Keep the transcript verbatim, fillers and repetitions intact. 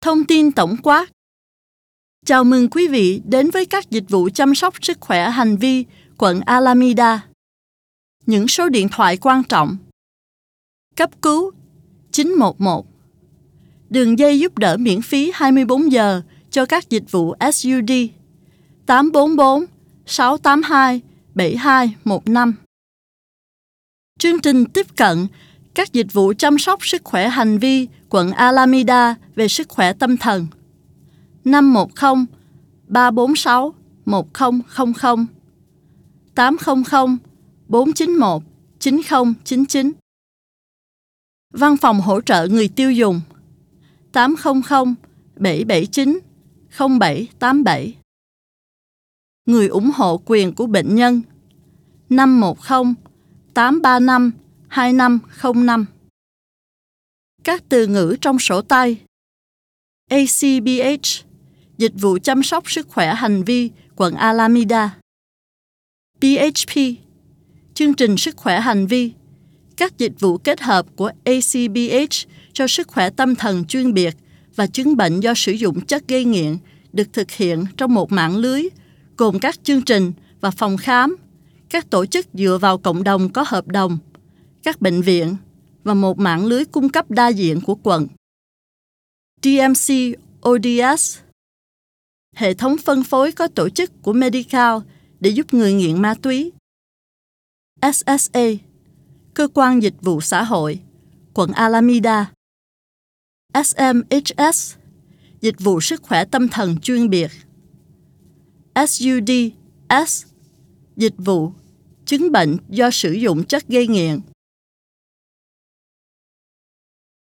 Thông tin tổng quát. Chào mừng quý vị đến với các dịch vụ chăm sóc sức khỏe hành vi quận Alameda. Những số điện thoại quan trọng. Cấp cứu chín một một. Đường dây giúp đỡ miễn phí hai mươi bốn giờ cho các dịch vụ ét u đê tám bốn bốn sáu tám hai bảy hai một năm. Chương trình tiếp cận các dịch vụ chăm sóc sức khỏe hành vi quận Alameda về sức khỏe tâm thần năm một không ba bốn sáu một không không không tám không không bốn chín một chín không chín chín. Văn phòng hỗ trợ người tiêu dùng tám không không bảy bảy chín không bảy tám bảy. Người ủng hộ quyền của bệnh nhân năm một không tám ba năm hai năm không năm. Các từ ngữ trong sổ tay. a xê bê hát, dịch vụ chăm sóc sức khỏe hành vi quận Alameda. pê hát pê, chương trình sức khỏe hành vi, các dịch vụ kết hợp của a xê bê hát cho sức khỏe tâm thần chuyên biệt và chứng bệnh do sử dụng chất gây nghiện được thực hiện trong một mạng lưới gồm các chương trình và phòng khám, các tổ chức dựa vào cộng đồng có hợp đồng, các bệnh viện và một mạng lưới cung cấp đa diện của quận. đê em xê o đê ét, hệ thống phân phối có tổ chức của Medi-Cal để giúp người nghiện ma túy. ét ét a, cơ quan dịch vụ xã hội, quận Alameda. ét em hát ét, dịch vụ sức khỏe tâm thần chuyên biệt. ét u đê ét, dịch vụ chứng bệnh do sử dụng chất gây nghiện.